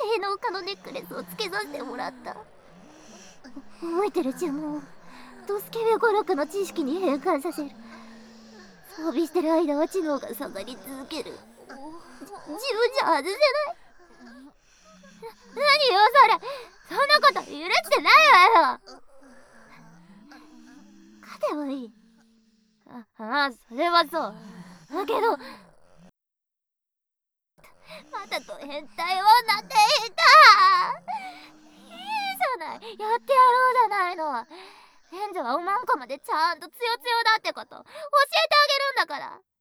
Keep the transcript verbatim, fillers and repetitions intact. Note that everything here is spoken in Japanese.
霊能化のネックレスをつけさせてもらった。覚えてる呪文をドスケベ語録の知識に変換させる。装備してる間は知能が下がり続ける。自分じゃ外せない。何よそれ、そんなこと許してないわよ。勝てばいい。ああ、それはそうだけど、またと変態女っていた。いいじゃない、やってやろうじゃないの。賢者はおまんこまでちゃんとつよつよだってこと教えてあげるんだから。